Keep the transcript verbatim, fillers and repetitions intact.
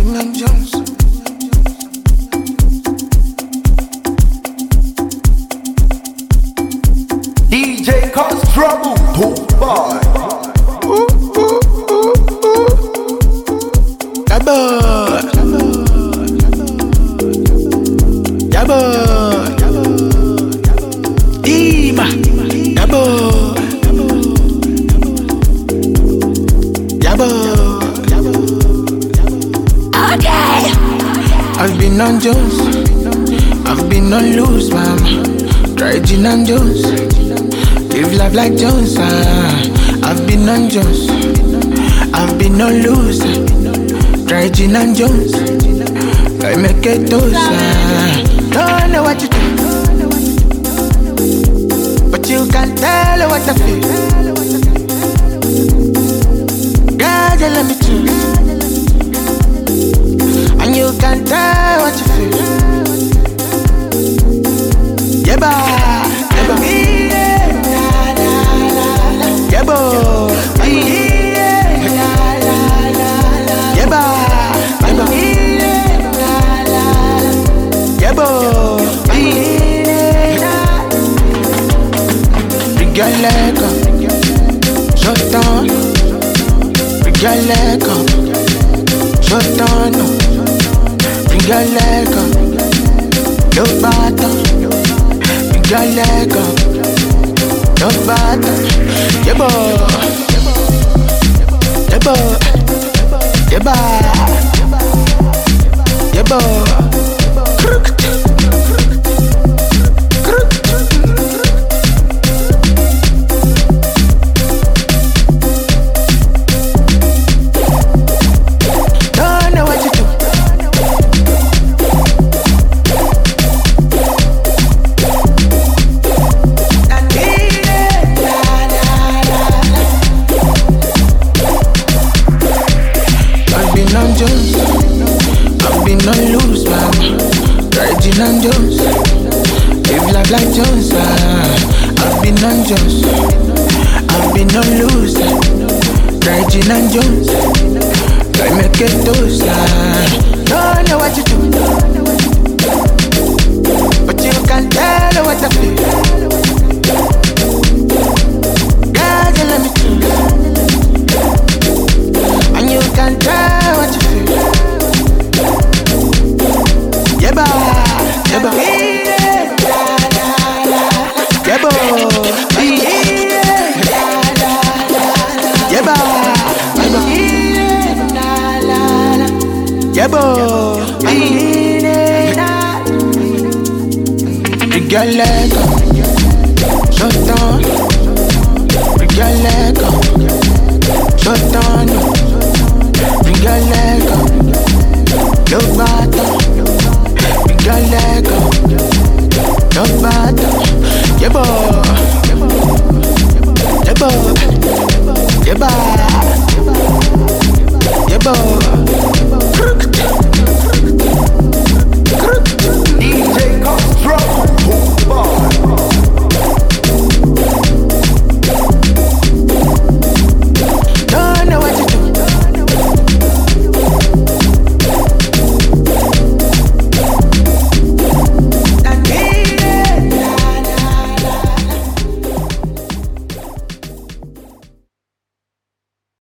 England Jones. D J cause trouble, too boy. Ooh, ooh, ooh, ooh. Yabba, yabba, Dima, yabba, yabba. Okay. I've been on Jones, I've been on loose, mama. Try gin and Jones, live life like Jones. Ah. I've been on Jones, I've been on loose. Try gin and Jones, try make it toast. Ah. Don't know what you do, but you can tell what I feel. God, you let me choose, and you can tell what you feel. Yeah, ba, yeah, ba, yeah, ba, yeah, ba, yeah, ba. Regaleka, shut down. Regaleka, shut down. Regaleka, no bata. Regaleka, no bata. Yeba, yeba, yeba, yeba. Crooked, crooked. Don't know what you do. I've been on Jones, I've been on loose, mama. Try gin and Jones, live life like Jones. Ah. I've been on Jones, I've been on loose. Try gin and Jones, try make it toast. Ah. Don't know what you do, but you can tell what I feel. God, you let me choose, and you can tell what you feel. Yeah, ba, yeah, ba, yeah, ba, yeah, ba, yeah, ba. Regaleka, shut down. Regaleka, shut down.